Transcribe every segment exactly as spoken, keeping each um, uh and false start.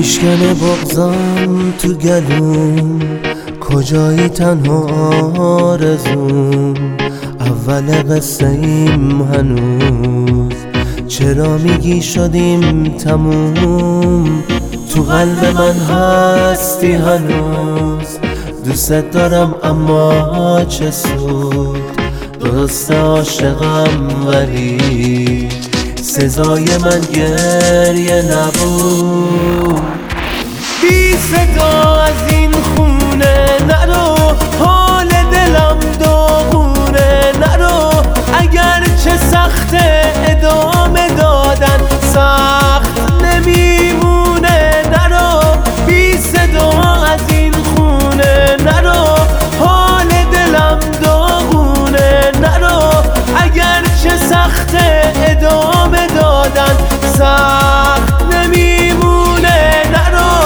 میشکنه بغضم تو گلوم، کجایی تنها آرزوم، اول قصه ایم هنوز، چرا میگی شدیم تموم؟ تو قلب من هستی هنوز، دوست دارم اما چه سود، درست عاشقم ولی سزای من گریه نبود. بی صدا از این خونه نرو، حال دلم داغونه نرو، اگر چه سخته ادامه دادن سخت نمیمونه نرو. بی صدا از این خونه نرو، حال دلم داغونه نرو، اگر چه سخته ادامه دادن سخت نمیمونه نرو.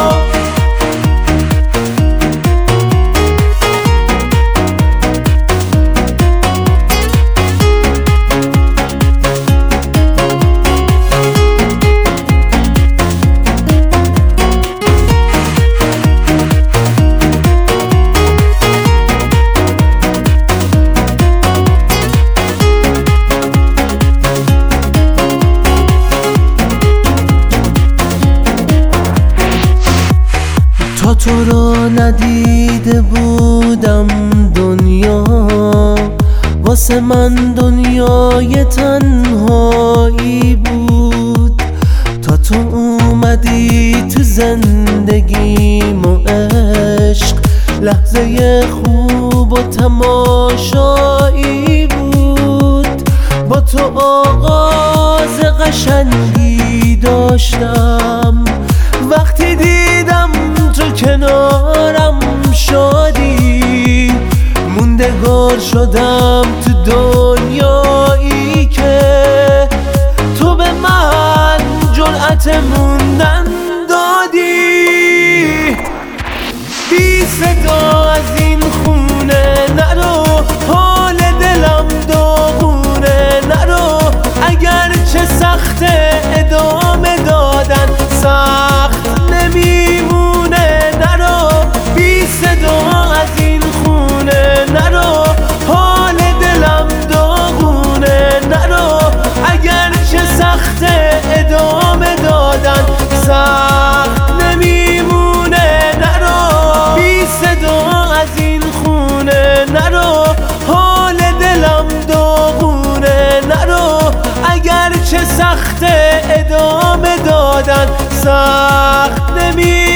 تا تو رو ندیده بودم دنیا، واسه من دنیای تنهایی بود. تا تو اومدی تو زندگیم و عشق، لحظه خوب و تماشایی بود. با تو آغاز قشنگی داشتم، وقتی دیدم تو کنارم شادی، موندگار شدم تو دنیایی که تو به من جرأت موندن دادی. بی صدا از این خونه نرو، حال دلم داغونه نرو، اگر چه سخته ادامه دادن سخت نمیمونه نرو. بی صدا از این خونه نرو، حال دلم داغونه نرو، اگر چه سخته ادامه دادن سخت نمیمونه نرو. بی صدا از این خونه نرو، حال دلم داغونه نرو، اگر چه سخته ادامه دادن سخت نمیمونه.